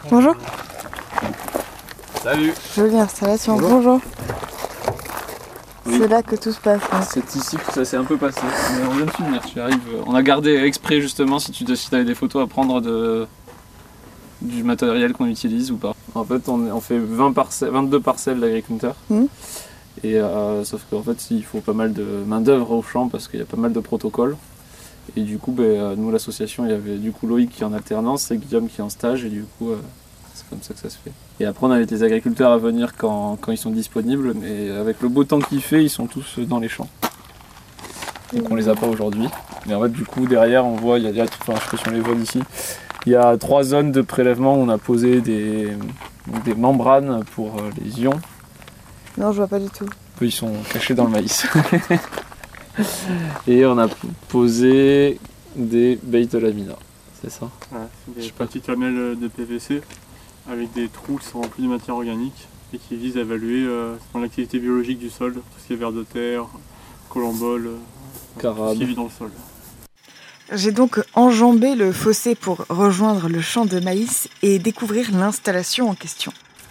Bonjour. Salut. Jolie installation, bonjour. Oui. C'est là que tout se passe. Hein. C'est ici que ça s'est un peu passé. Mais on vient de finir, tu arrives. On a gardé exprès justement si tu avais des photos à prendre du matériel qu'on utilise ou pas. En fait, on fait 22 parcelles d'agriculteurs. Et sauf qu'en fait, il faut pas mal de main d'œuvre au champ parce qu'il y a pas mal de protocoles. Et du coup, nous, l'association, il y avait du coup Loïc qui est en alternance et Guillaume qui est en stage. Et du coup, c'est comme ça que ça se fait. Et après, on invite les agriculteurs à venir quand ils sont disponibles. Mais avec le beau temps qu'il fait, ils sont tous dans les champs. Donc on les a pas aujourd'hui. Mais en fait, du coup, derrière, on voit, je sais pas si on les voit d'ici, il y a 3 zones de prélèvement où on a posé des membranes pour les ions. Non, je vois pas du tout. Ils sont cachés dans le maïs. Et on a posé des baies de lamina, c'est ça? Ouais, c'est des petites lamelles de PVC avec des trous qui sont remplis de matière organique et qui visent à évaluer l'activité biologique du sol, tout ce qui est vers de terre, colembole, tout ce qui vit dans le sol. J'ai donc enjambé le fossé pour rejoindre le champ de maïs et découvrir l'installation en question.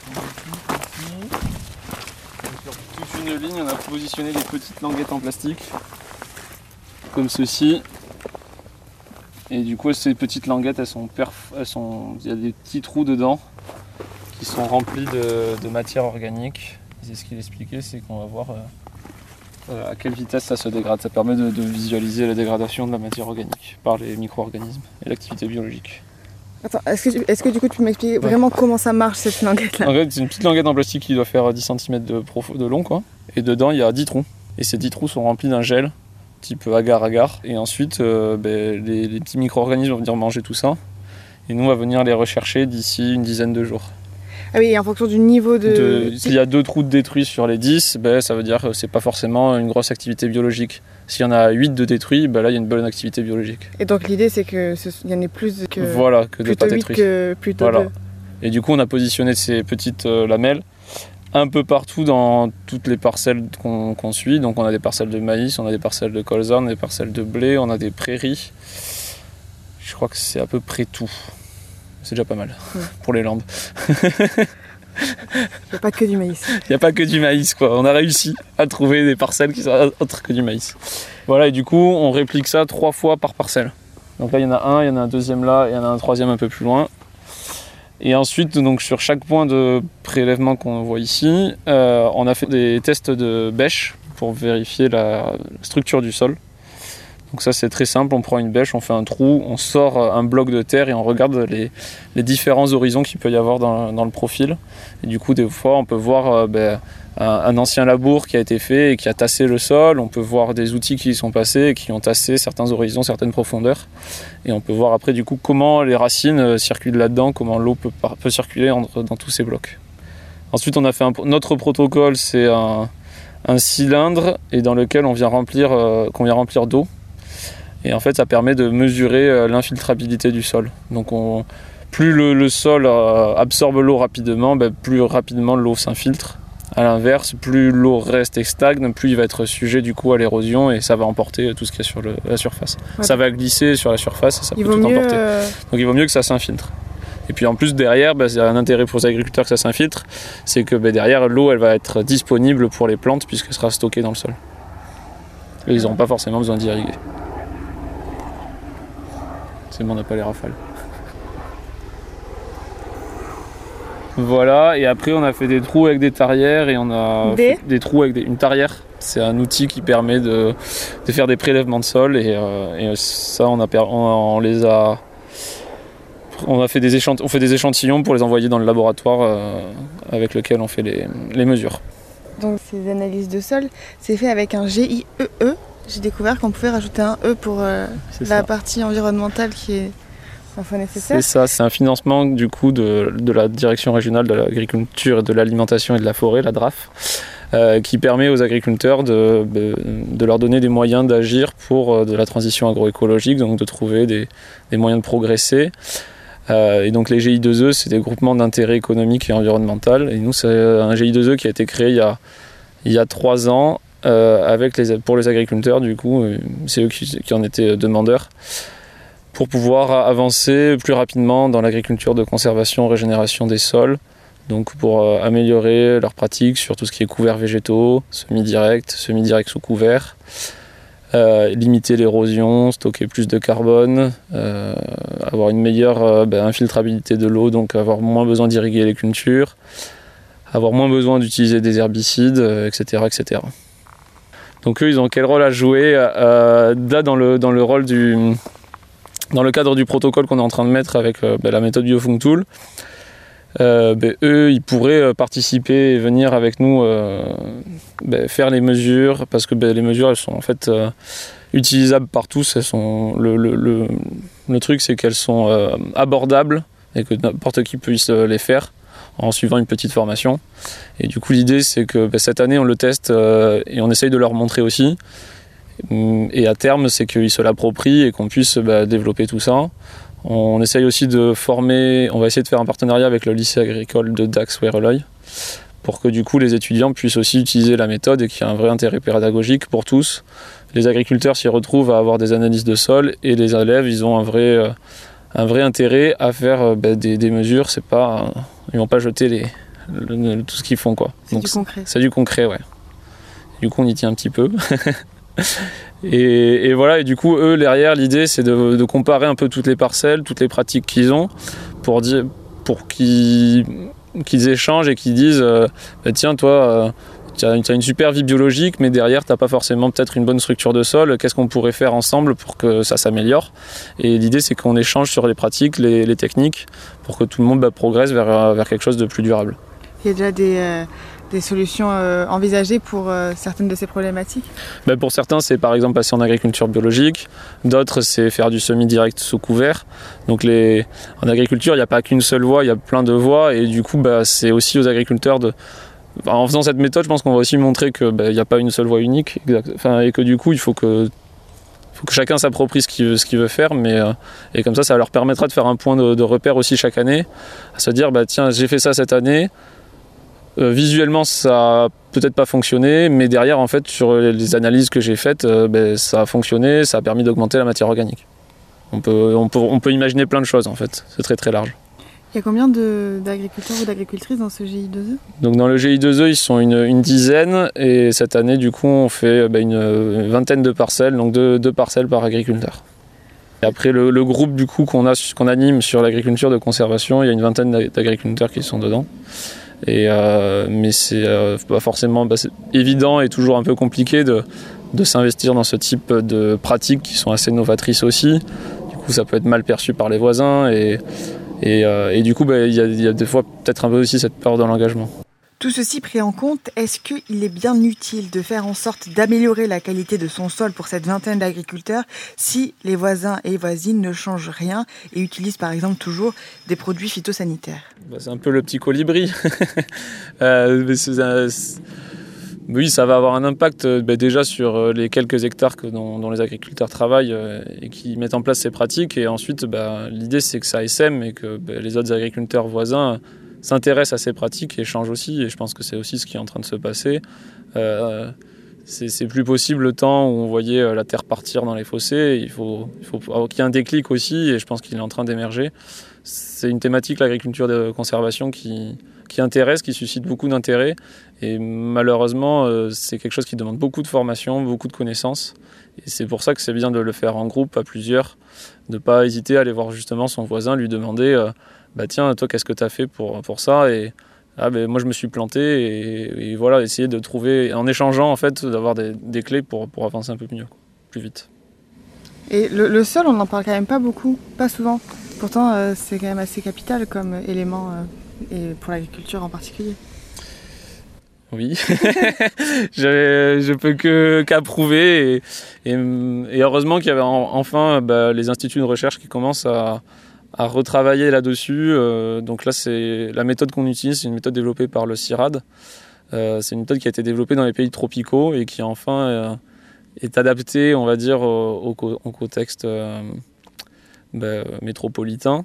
Sur toute une ligne, on a positionné des petites languettes en plastique, comme ceci. Et du coup, ces petites languettes, il y a des petits trous dedans qui sont remplis de matière organique. Et ce qu'il expliquait, c'est qu'on va voir à quelle vitesse ça se dégrade. Ça permet de visualiser la dégradation de la matière organique par les micro-organismes et l'activité biologique. Attends, est-ce que du coup tu peux m'expliquer vraiment comment ça marche cette languette là? En fait, c'est une petite languette en plastique qui doit faire 10 cm de long, quoi. Et dedans, il y a 10 trous. Et ces 10 trous sont remplis d'un gel, type agar-agar. Et ensuite, les petits micro-organismes vont venir manger tout ça. Et nous, on va venir les rechercher d'ici une dizaine de jours. Ah oui, et en fonction du niveau S'il y a 2 trous de détruits sur les 10, ça veut dire que c'est pas forcément une grosse activité biologique. S'il y en a 8 de détruits, là il y a une bonne activité biologique. Et donc l'idée c'est qu'il y en ait plus que, que de pas détruits. Que plutôt 2. Et du coup on a positionné ces petites lamelles un peu partout dans toutes les parcelles qu'on suit. Donc on a des parcelles de maïs, on a des parcelles de colza, on a des parcelles de blé, on a des prairies. Je crois que c'est à peu près tout. C'est déjà pas mal pour les Landes. Il n'y a pas que du maïs. Il n'y a pas que du maïs, quoi. On a réussi à trouver des parcelles qui sont autres que du maïs. Voilà, et du coup, on réplique ça 3 fois par parcelle. Donc là, il y en a un, il y en a un deuxième là, et il y en a un troisième un peu plus loin. Et ensuite, donc, sur chaque point de prélèvement qu'on voit ici, on a fait des tests de bêche pour vérifier la structure du sol. Donc ça c'est très simple, on prend une bêche, on fait un trou, on sort un bloc de terre et on regarde les différents horizons qu'il peut y avoir dans le profil. Et du coup des fois on peut voir un ancien labour qui a été fait et qui a tassé le sol, on peut voir des outils qui y sont passés et qui ont tassé certains horizons, certaines profondeurs. Et on peut voir après du coup comment les racines circulent là-dedans, comment l'eau peut circuler dans tous ces blocs. Ensuite on a fait notre protocole, c'est un cylindre et dans lequel qu'on vient remplir d'eau. Et en fait, ça permet de mesurer l'infiltrabilité du sol. Donc, plus le sol absorbe l'eau rapidement, plus rapidement l'eau s'infiltre. À l'inverse, plus l'eau reste et stagne, plus il va être sujet du coup à l'érosion et ça va emporter tout ce qu'il y a sur la surface. Ouais. Ça va glisser sur la surface et ça peut tout emporter. Donc, il vaut mieux que ça s'infiltre. Et puis en plus derrière, c'est un intérêt pour les agriculteurs que ça s'infiltre, c'est que derrière l'eau elle va être disponible pour les plantes puisqu'elle sera stockée dans le sol. Et ils n'auront pas forcément besoin d'irriguer. C'est bon, on n'a pas les rafales. Voilà, et après on a fait des trous avec des tarières et on a fait des trous avec une tarière. C'est un outil qui permet de faire des prélèvements de sol et ça on fait des échantillons pour les envoyer dans le laboratoire avec lequel on fait les mesures. Donc ces analyses de sol, c'est fait avec un GIEE. J'ai découvert qu'on pouvait rajouter un E pour la partie environnementale qui est nécessaire. C'est ça, c'est un financement du coup de la Direction régionale de l'agriculture, de l'alimentation et de la forêt, la DRAF, qui permet aux agriculteurs de leur donner des moyens d'agir pour de la transition agroécologique, donc de trouver des moyens de progresser. Et donc les GI2E, c'est des groupements d'intérêt économique et environnemental. Et nous, c'est un GI2E qui a été créé il y a 3 ans pour les agriculteurs, du coup, c'est eux qui en étaient demandeurs, pour pouvoir avancer plus rapidement dans l'agriculture de conservation, régénération des sols. Donc pour améliorer leurs pratiques sur tout ce qui est couverts végétaux, semi-direct sous couvert, limiter l'érosion, stocker plus de carbone, avoir une meilleure infiltrabilité de l'eau, donc avoir moins besoin d'irriguer les cultures, avoir moins besoin d'utiliser des herbicides, etc., etc. Donc eux, ils ont quel rôle à jouer là dans le cadre du protocole qu'on est en train de mettre avec la méthode BioFunkTool. Eux, ils pourraient participer et venir avec nous faire les mesures, parce que les mesures, elles sont en fait utilisables par tous. Elles sont, le truc, c'est qu'elles sont abordables et que n'importe qui puisse les faire en suivant une petite formation. Et du coup, l'idée, c'est que cette année, on le teste et on essaye de leur montrer aussi. Et à terme, c'est qu'ils se l'approprient et qu'on puisse développer tout ça. On essaye aussi de former, on va essayer de faire un partenariat avec le lycée agricole de Dax-Wereløy pour que du coup les étudiants puissent aussi utiliser la méthode et qu'il y ait un vrai intérêt pédagogique pour tous. Les agriculteurs s'y retrouvent à avoir des analyses de sol et les élèves, ils ont un vrai intérêt à faire des mesures. C'est pas, ils vont pas jeter tout ce qu'ils font, quoi. C'est du concret. C'est du concret, ouais. Du coup, on y tient un petit peu. Et voilà, et du coup, eux, derrière, l'idée, c'est de comparer un peu toutes les parcelles, toutes les pratiques qu'ils ont, pour qu'ils échangent et qu'ils disent tiens, toi, tu as une super vie biologique, mais derrière, tu n'as pas forcément peut-être une bonne structure de sol. Qu'est-ce qu'on pourrait faire ensemble pour que ça s'améliore? Et l'idée, c'est qu'on échange sur les pratiques, les techniques, pour que tout le monde progresse vers quelque chose de plus durable. Il y a déjà des solutions envisagées pour certaines de ces problématiques? Pour certains, c'est par exemple passer en agriculture biologique. D'autres, c'est faire du semi-direct sous couvert. Donc en agriculture, il n'y a pas qu'une seule voie, il y a plein de voies. Et du coup, c'est aussi aux agriculteurs en faisant cette méthode, je pense qu'on va aussi montrer qu'il n'y a pas une seule voie unique. Et que du coup, il faut que chacun s'approprie ce qu'il veut faire. Et comme ça leur permettra de faire un point de repère aussi chaque année. À se dire, tiens, j'ai fait ça cette année. Visuellement, ça n'a peut-être pas fonctionné, mais derrière, en fait, sur les analyses que j'ai faites, ça a fonctionné, ça a permis d'augmenter la matière organique. On peut imaginer plein de choses, en fait. C'est très très large. Il y a combien d'agriculteurs ou d'agricultrices dans ce GI2E? Donc dans le GI2E, ils sont une dizaine, et cette année, du coup, on fait une vingtaine de parcelles, donc deux parcelles par agriculteur. Et après, le groupe du coup qu'on anime sur l'agriculture de conservation, il y a une vingtaine d'agriculteurs qui sont dedans. Mais c'est pas forcément c'est évident et toujours un peu compliqué de s'investir dans ce type de pratiques qui sont assez novatrices aussi. Du coup, ça peut être mal perçu par les voisins et du coup, il y a des fois peut-être un peu aussi cette peur de l'engagement. Tout ceci pris en compte, est-ce qu'il est bien utile de faire en sorte d'améliorer la qualité de son sol pour cette vingtaine d'agriculteurs si les voisins et voisines ne changent rien et utilisent par exemple toujours des produits phytosanitaires? C'est un peu le petit colibri. Oui, ça va avoir un impact déjà sur les quelques hectares dont les agriculteurs travaillent et qui mettent en place ces pratiques. Et ensuite, l'idée, c'est que ça essaime et que les autres agriculteurs voisins s'intéressent à ces pratiques et changent aussi. Et je pense que c'est aussi ce qui est en train de se passer. C'est plus possible le temps où on voyait la terre partir dans les fossés. Il faut qu'il y ait un déclic aussi, et je pense qu'il est en train d'émerger. C'est une thématique, l'agriculture de conservation, qui intéresse, qui suscite beaucoup d'intérêt. Et malheureusement, c'est quelque chose qui demande beaucoup de formation, beaucoup de connaissances. Et c'est pour ça que c'est bien de le faire en groupe, à plusieurs, de ne pas hésiter à aller voir justement son voisin, lui demander tiens, toi, qu'est-ce que tu as fait pour ça? Et moi, je me suis planté, et voilà, essayer de trouver, en échangeant, en fait, d'avoir des clés pour avancer un peu mieux, plus vite. Et le sol, on n'en parle quand même pas beaucoup, pas souvent. Pourtant, c'est quand même assez capital comme élément, et pour l'agriculture en particulier. Oui, je peux qu'approuver, et heureusement qu'il y avait enfin les instituts de recherche qui commencent à retravailler là-dessus. Donc là, c'est la méthode qu'on utilise, c'est une méthode développée par le CIRAD. C'est une méthode qui a été développée dans les pays tropicaux et qui enfin est adaptée, on va dire, au contexte métropolitain.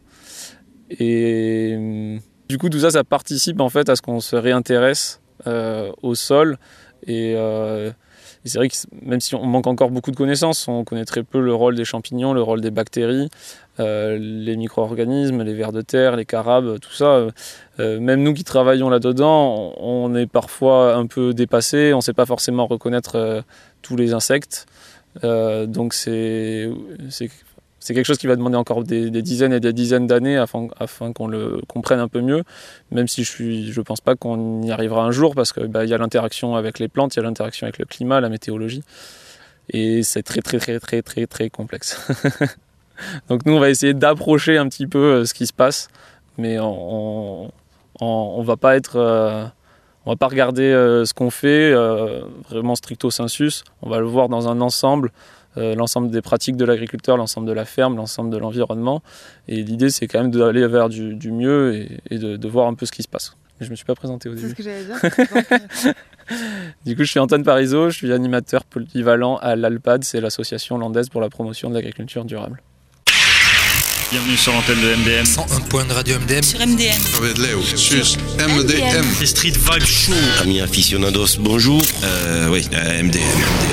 Et du coup, tout ça, ça participe en fait à ce qu'on se réintéresse au sol et Et c'est vrai que même si on manque encore beaucoup de connaissances, on connaît très peu le rôle des champignons, le rôle des bactéries, les micro-organismes, les vers de terre, les carabes, tout ça. Même nous qui travaillons là-dedans, on est parfois un peu dépassés, on ne sait pas forcément reconnaître tous les insectes. Donc c'est quelque chose qui va demander encore des dizaines et des dizaines d'années afin qu'on le comprenne un peu mieux, même si je pense pas qu'on y arrivera un jour, parce que y a l'interaction avec les plantes, il y a l'interaction avec le climat, la météorologie, et c'est très très très très très très complexe. Donc nous on va essayer d'approcher un petit peu ce qui se passe, mais on va pas on va pas regarder ce qu'on fait vraiment stricto sensus, on va le voir dans un ensemble, l'ensemble des pratiques de l'agriculteur, l'ensemble de la ferme, l'ensemble de l'environnement. Et l'idée, c'est quand même d'aller vers du mieux et de voir un peu ce qui se passe. Mais je ne me suis pas présenté au début. C'est ce que j'allais dire. Du coup, je suis Antoine Parisot, je suis animateur polyvalent à l'ALPAD, c'est l'association landaise pour la promotion de l'agriculture durable. Bienvenue sur l'antenne de MDM. 101 point de radio MDM. Sur MDM. Avec Léo. Sur MDM. Les Street Vibe Show. Amis aficionados, bonjour. Oui, MDM.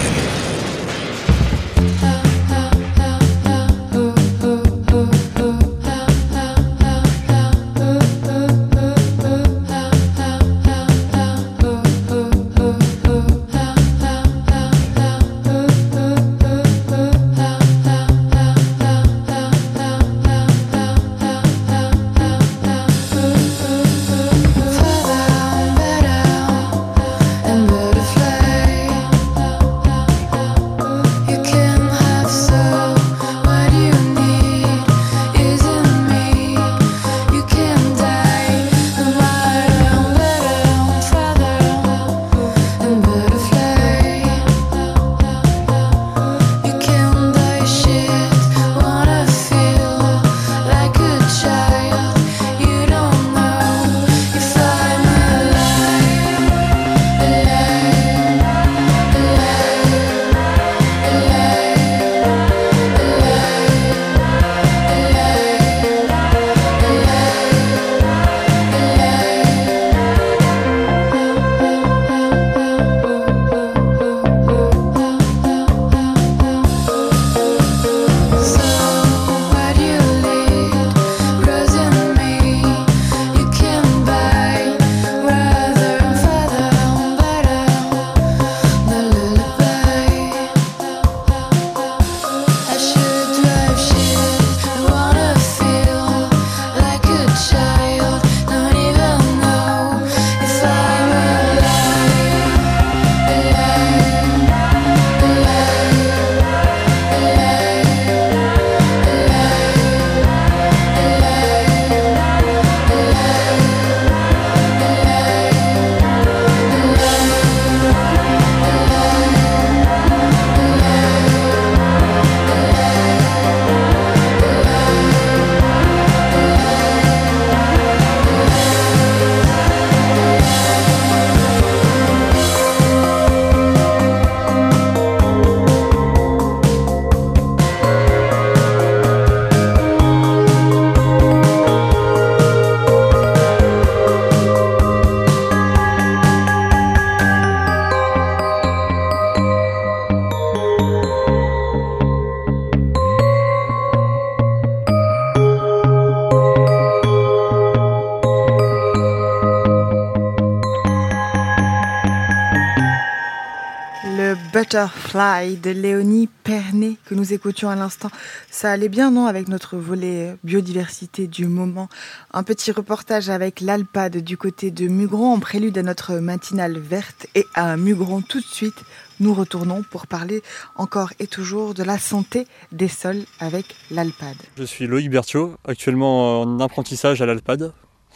Butterfly de Léonie Pernet que nous écoutions à l'instant. Ça allait bien, non, avec notre volet biodiversité du moment. Un petit reportage avec l'ALPAD du côté de Mugron en prélude à notre matinale verte. Et à Mugron, tout de suite, nous retournons pour parler encore et toujours de la santé des sols avec l'ALPAD. Je suis Loïc Berthiaud, actuellement en apprentissage à l'ALPAD.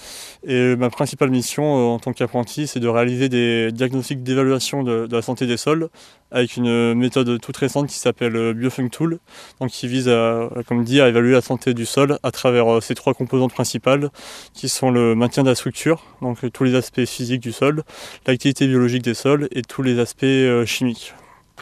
Et ma principale mission en tant qu'apprenti, c'est de réaliser des diagnostics d'évaluation de la santé des sols avec une méthode toute récente qui s'appelle BioFunkTool, donc qui vise à évaluer la santé du sol à travers ces trois composantes principales qui sont le maintien de la structure, donc tous les aspects physiques du sol, l'activité biologique des sols et tous les aspects chimiques.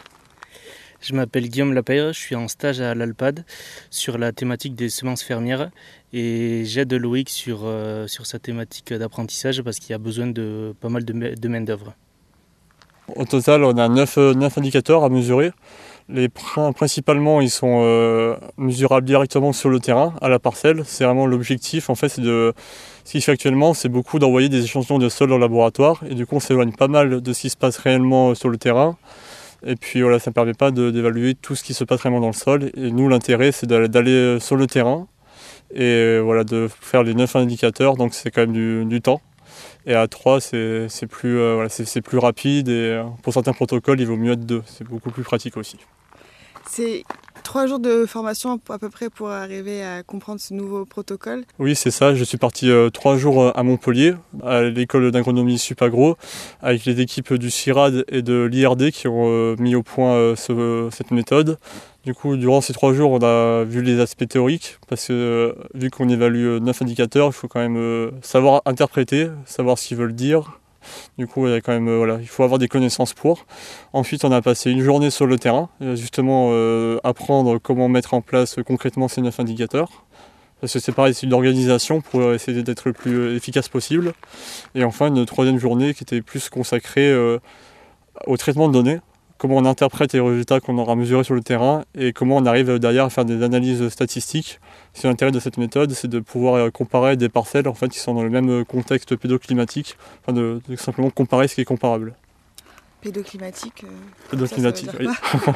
Je m'appelle Guillaume Lapeyre, je suis en stage à l'ALPAD sur la thématique des semences fermières et j'aide Loïc sur sa thématique d'apprentissage parce qu'il y a besoin de pas mal de main-d'œuvre. Au total, on a 9 indicateurs à mesurer. Principalement, ils sont mesurables directement sur le terrain, à la parcelle. C'est vraiment l'objectif. En fait, ce qui se fait actuellement, c'est beaucoup d'envoyer des échantillons de sol en laboratoire. Et du coup, on s'éloigne pas mal de ce qui se passe réellement sur le terrain. Et puis voilà, ça ne permet pas d'évaluer tout ce qui se passe réellement dans le sol. Et nous, l'intérêt, c'est d'aller sur le terrain et voilà, de faire les 9 indicateurs. Donc c'est quand même du temps. Et à 3, c'est plus rapide. Et pour certains protocoles, il vaut mieux être 2. C'est beaucoup plus pratique aussi. C'est 3 jours de formation à peu près pour arriver à comprendre ce nouveau protocole. Oui, c'est ça. Je suis parti 3 jours à Montpellier, à l'école d'agronomie Supagro, avec les équipes du CIRAD et de l'IRD qui ont mis au point cette méthode. Du coup, durant ces 3 jours, on a vu les aspects théoriques, parce que vu qu'on évalue 9 indicateurs, il faut quand même savoir interpréter, savoir ce qu'ils veulent dire. Du coup, il y a quand même, il faut avoir des connaissances pour. Ensuite, on a passé une journée sur le terrain, justement apprendre comment mettre en place concrètement ces 9 indicateurs. Parce que c'est pareil, c'est une organisation pour essayer d'être le plus efficace possible. Et enfin, une 3e journée qui était plus consacrée au traitement de données. Comment on interprète les résultats qu'on aura mesurés sur le terrain et comment on arrive derrière à faire des analyses statistiques. Si l'intérêt de cette méthode, c'est de pouvoir comparer des parcelles en fait, qui sont dans le même contexte pédoclimatique, enfin de simplement comparer ce qui est comparable. Pédoclimatique. Pédoclimatique, oui.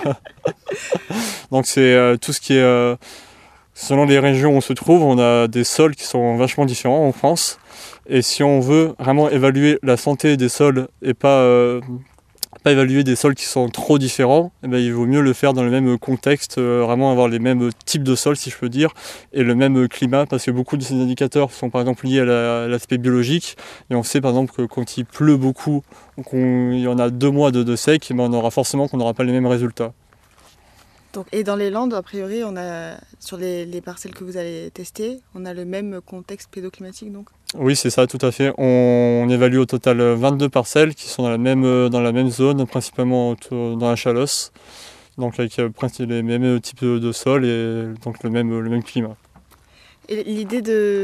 Donc c'est tout ce qui est... selon les régions où on se trouve, on a des sols qui sont vachement différents en France. Et si on veut vraiment évaluer la santé des sols et pas évaluer des sols qui sont trop différents, eh bien, il vaut mieux le faire dans le même contexte, vraiment avoir les mêmes types de sols si je peux dire, et le même climat, parce que beaucoup de ces indicateurs sont par exemple liés à l'aspect biologique, et on sait par exemple que quand il pleut beaucoup, ou qu'il y en a 2 mois de sec, eh bien, on aura forcément qu'on n'aura pas les mêmes résultats. Donc, et dans les Landes, a priori, on a, sur les parcelles que vous allez tester, on a le même contexte pédoclimatique donc? Oui, c'est ça, tout à fait. On évalue au total 22 parcelles qui sont dans la même zone, principalement dans la Chalosse, donc avec les mêmes types de sol et donc le même climat. Et l'idée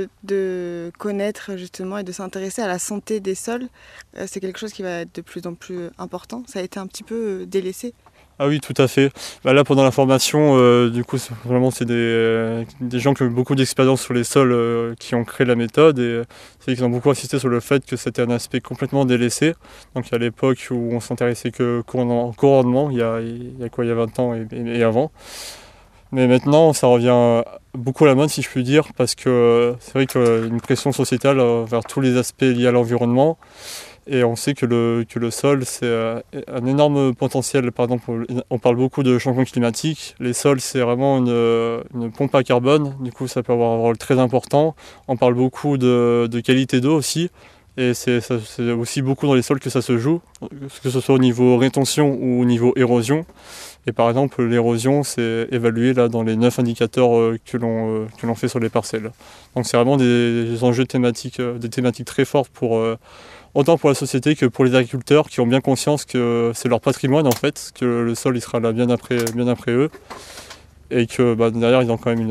de connaître justement et de s'intéresser à la santé des sols, c'est quelque chose qui va être de plus en plus important. Ça a été un petit peu délaissé. Ah oui, tout à fait. Là, pendant la formation, du coup, c'est des gens qui ont eu beaucoup d'expérience sur les sols qui ont créé la méthode et c'est qu'ils ont beaucoup insisté sur le fait que c'était un aspect complètement délaissé. Donc à l'époque où on s'intéressait que couronnement, il y a 20 ans et avant. Mais maintenant, ça revient beaucoup à la mode, si je puis dire, parce que c'est vrai qu'il y a une pression sociétale vers tous les aspects liés à l'environnement. Et on sait que le sol, c'est un énorme potentiel. Par exemple, on parle beaucoup de changement climatique. Les sols, c'est vraiment une pompe à carbone. Du coup, ça peut avoir un rôle très important. On parle beaucoup de qualité d'eau aussi. Et c'est aussi beaucoup dans les sols que ça se joue, que ce soit au niveau rétention ou au niveau érosion. Et par exemple, l'érosion, c'est évalué là, dans les 9 indicateurs que l'on fait sur les parcelles. Donc c'est vraiment des enjeux thématiques, des thématiques très fortes autant pour la société que pour les agriculteurs qui ont bien conscience que c'est leur patrimoine en fait, que le sol il sera là bien après eux. Et que derrière ils ont quand même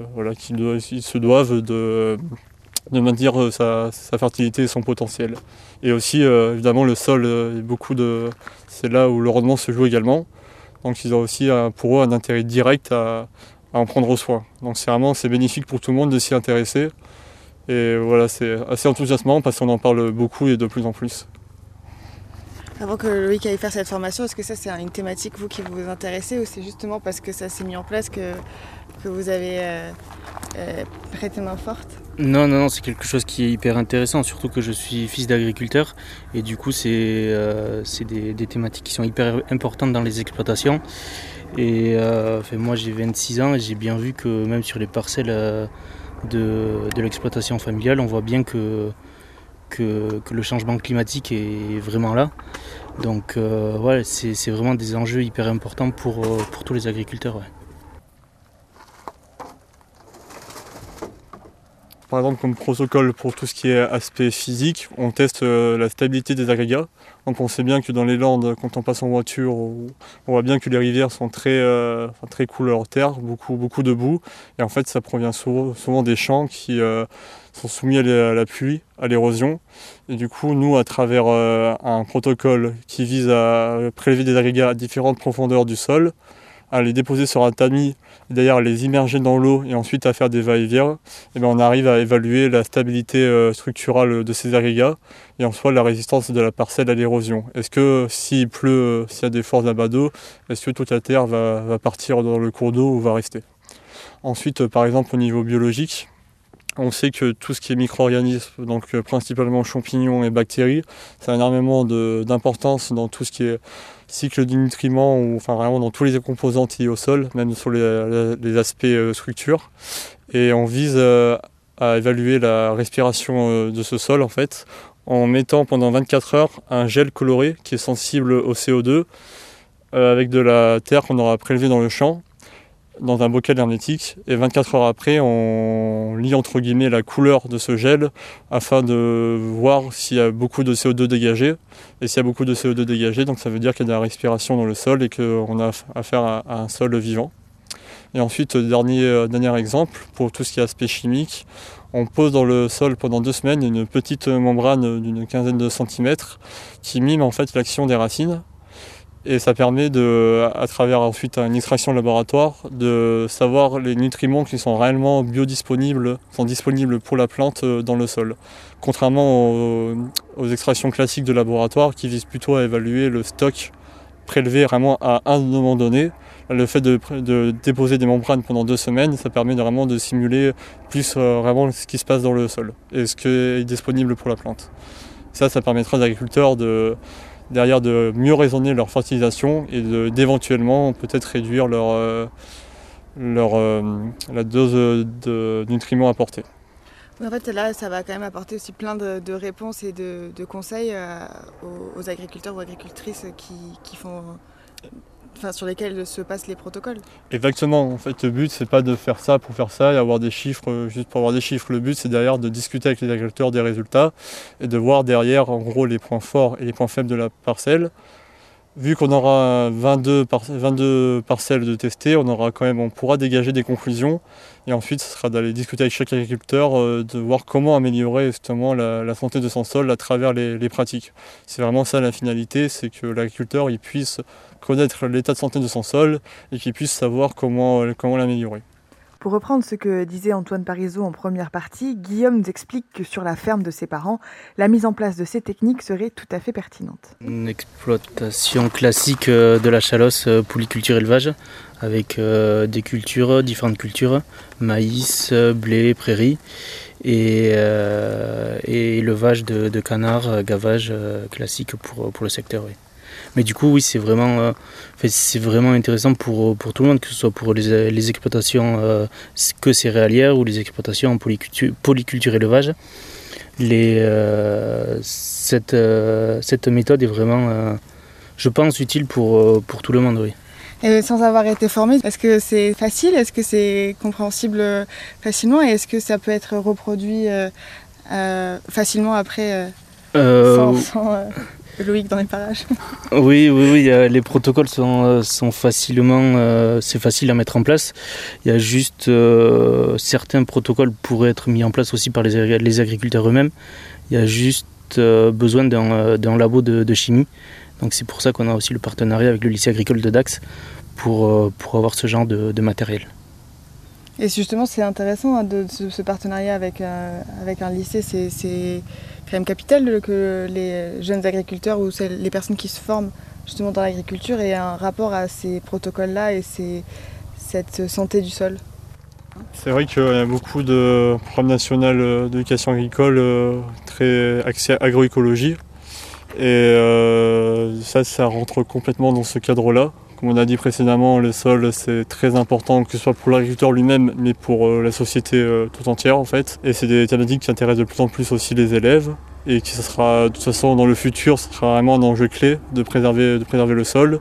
ils se doivent de maintenir sa fertilité et son potentiel. Et aussi évidemment le sol, c'est là où le rendement se joue également. Donc ils ont aussi pour eux un intérêt direct à en prendre soin. Donc c'est bénéfique pour tout le monde de s'y intéresser. Et voilà, c'est assez enthousiasmant parce qu'on en parle beaucoup et de plus en plus. Avant que Loïc aille faire cette formation, est-ce que ça c'est une thématique qui vous intéressez ou c'est justement parce que ça s'est mis en place que vous avez prêté main forte? Non, c'est quelque chose qui est hyper intéressant, surtout que je suis fils d'agriculteur et du coup c'est des thématiques qui sont hyper importantes dans les exploitations. Et moi j'ai 26 ans et j'ai bien vu que même sur les parcelles de l'exploitation familiale, on voit bien que le changement climatique est vraiment là. Donc c'est vraiment des enjeux hyper importants pour tous les agriculteurs. Ouais. par exemple comme protocole pour tout ce qui est aspect physique, on teste la stabilité des agrégats. Donc on sait bien que dans les Landes, quand on passe en voiture, on voit bien que les rivières sont très couleur terre, beaucoup de boue. Et en fait ça provient souvent des champs qui sont soumis à la pluie, à l'érosion. Et du coup, nous, à travers un protocole qui vise à prélever des agrégats à différentes profondeurs du sol, à les déposer sur un tamis, et d'ailleurs à les immerger dans l'eau et ensuite à faire des va-et-vient, et bien on arrive à évaluer la stabilité structurale de ces agrégats et en soi la résistance de la parcelle à l'érosion. Est-ce que s'il pleut, s'il y a des fortes amas d'eau, est-ce que toute la terre va partir dans le cours d'eau ou va rester? Ensuite, par exemple, au niveau biologique, on sait que tout ce qui est micro-organismes, donc principalement champignons et bactéries, ça a énormément d'importance dans tout ce qui est cycle du nutriment, ou enfin vraiment dans tous les composantes liées au sol, même sur les aspects structure. Et on vise à évaluer la respiration de ce sol en fait, en mettant pendant 24 heures un gel coloré qui est sensible au CO2 avec de la terre qu'on aura prélevée dans le champ, dans un bocal hermétique, et 24 heures après on lit entre guillemets la couleur de ce gel afin de voir s'il y a beaucoup de CO2 dégagé, et s'il y a beaucoup de CO2 dégagé, donc ça veut dire qu'il y a de la respiration dans le sol et qu'on a affaire à un sol vivant. Et ensuite, dernier exemple, pour tout ce qui est aspect chimique, on pose dans le sol pendant 2 semaines une petite membrane d'une quinzaine de centimètres qui mime en fait l'action des racines. Et ça permet à travers ensuite une extraction laboratoire, de savoir les nutriments qui sont réellement biodisponibles, sont disponibles pour la plante dans le sol. Contrairement aux extractions classiques de laboratoire qui visent plutôt à évaluer le stock prélevé vraiment à un moment donné. Le fait de déposer des membranes pendant 2 semaines, ça permet vraiment de simuler plus vraiment ce qui se passe dans le sol et ce qui est disponible pour la plante. Ça permettra aux agriculteurs derrière de mieux raisonner leur fertilisation et d'éventuellement peut-être réduire la dose de nutriments apportés. En fait, là, ça va quand même apporter aussi plein de réponses et de conseils aux agriculteurs ou agricultrices qui font, sur lesquels se passent les protocoles. Exactement. En fait, le but, c'est pas de faire ça pour faire ça et avoir des chiffres juste pour avoir des chiffres. Le but, c'est derrière de discuter avec les agriculteurs des résultats et de voir derrière, en gros, les points forts et les points faibles de la parcelle. Vu qu'on aura 22 parcelles de tester, on pourra dégager des conclusions. Et ensuite, ce sera d'aller discuter avec chaque agriculteur, de voir comment améliorer justement la santé de son sol à travers les pratiques. C'est vraiment ça la finalité, c'est que l'agriculteur il puisse connaître l'état de santé de son sol et qu'il puisse savoir comment l'améliorer. Pour reprendre ce que disait Antoine Parisot en première partie, Guillaume nous explique que sur la ferme de ses parents, la mise en place de ces techniques serait tout à fait pertinente. Une exploitation classique de la Chalosse, polyculture élevage, avec différentes cultures, maïs, blé, prairie, et élevage de canards, gavage classique pour le secteur. Oui. Mais du coup, oui, c'est vraiment intéressant pour tout le monde, que ce soit pour les exploitations que céréalières ou les exploitations en polyculture élevage. Cette méthode est vraiment, je pense, utile pour tout le monde. Oui. Et sans avoir été formé, est-ce que c'est facile? Est-ce que c'est compréhensible facilement? Et est-ce que ça peut être reproduit facilement après sans Loïc dans les parages? Oui, les protocoles sont facilement, c'est facile à mettre en place. Il y a juste certains protocoles pourraient être mis en place aussi par les agriculteurs eux-mêmes. Il y a juste besoin d'un labo de chimie. Donc c'est pour ça qu'on a aussi le partenariat avec le lycée agricole de Dax pour avoir ce genre de matériel. Et justement, c'est intéressant ce partenariat avec un lycée, c'est quand même capital que les jeunes agriculteurs ou les personnes qui se forment justement dans l'agriculture aient un rapport à ces protocoles-là et cette santé du sol. C'est vrai qu'il y a beaucoup de programmes nationaux d'éducation agricole très axés agroécologie. Et ça rentre complètement dans ce cadre-là. Comme on a dit précédemment, le sol c'est très important, que ce soit pour l'agriculteur lui-même, mais pour la société tout entière en fait. Et c'est des thématiques qui intéressent de plus en plus aussi les élèves. Et qui ça sera, de toute façon dans le futur, ce sera vraiment un enjeu clé de préserver le sol.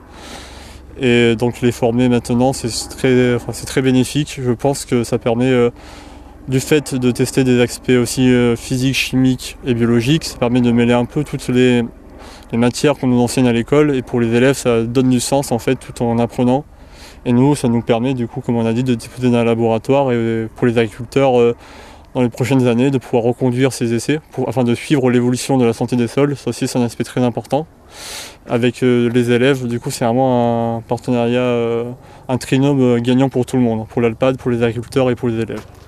Et donc les former maintenant, c'est très bénéfique. Je pense que ça permet Du fait de tester des aspects aussi physiques, chimiques et biologiques, ça permet de mêler un peu toutes les matières qu'on nous enseigne à l'école, et pour les élèves ça donne du sens en fait tout en apprenant. Et nous, ça nous permet du coup, comme on a dit, de déposer dans un laboratoire, et pour les agriculteurs dans les prochaines années de pouvoir reconduire ces essais afin de suivre l'évolution de la santé des sols. Ça aussi c'est un aspect très important. Avec les élèves, du coup c'est vraiment un partenariat, un trinôme gagnant pour tout le monde, pour l'ALPAD, pour les agriculteurs et pour les élèves.